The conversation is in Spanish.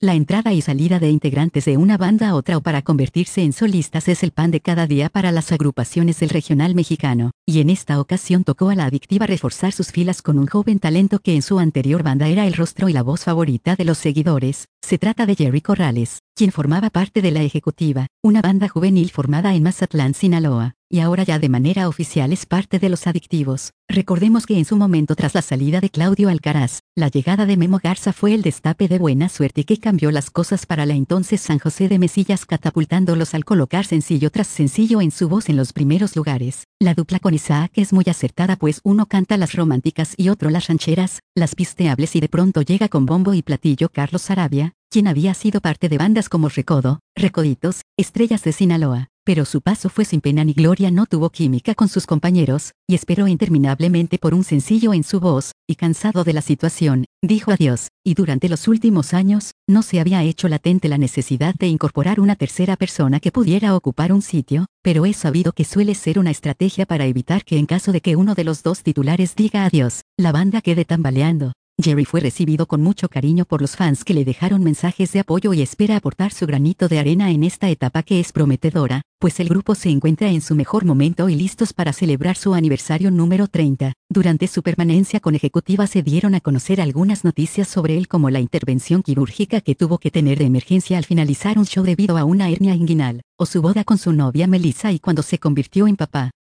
La entrada y salida de integrantes de una banda a otra o para convertirse en solistas es el pan de cada día para las agrupaciones del regional mexicano, y en esta ocasión tocó a la adictiva reforzar sus filas con un joven talento que en su anterior banda era el rostro y la voz favorita de los seguidores. Se trata de Jerry Corrales, quien formaba parte de La Ejecutiva, una banda juvenil formada en Mazatlán, Sinaloa, y ahora ya de manera oficial es parte de Los Adictivos. Recordemos que en su momento, tras la salida de Claudio Alcaraz, la llegada de Memo Garza fue el destape de buena suerte que cambió las cosas para la entonces San José de Mesillas, catapultándolos al colocar sencillo tras sencillo en su voz en los primeros lugares. La dupla con Isaac es muy acertada, pues uno canta las románticas y otro las rancheras, las pisteables, y de pronto llega con bombo y platillo Carlos Sarabia, quien había sido parte de bandas como Recodo, Recoditos, Estrellas de Sinaloa, pero su paso fue sin pena ni gloria, no tuvo química con sus compañeros, y esperó interminablemente por un sencillo en su voz, y cansado de la situación, dijo adiós, y durante los últimos años, no se había hecho latente la necesidad de incorporar una tercera persona que pudiera ocupar un sitio, pero es sabido que suele ser una estrategia para evitar que en caso de que uno de los dos titulares diga adiós, la banda quede tambaleando. Jerry fue recibido con mucho cariño por los fans, que le dejaron mensajes de apoyo, y espera aportar su granito de arena en esta etapa que es prometedora, pues el grupo se encuentra en su mejor momento y listos para celebrar su aniversario número 30. Durante su permanencia con Ejecutiva se dieron a conocer algunas noticias sobre él, como la intervención quirúrgica que tuvo que tener de emergencia al finalizar un show debido a una hernia inguinal, o su boda con su novia Melissa y cuando se convirtió en papá.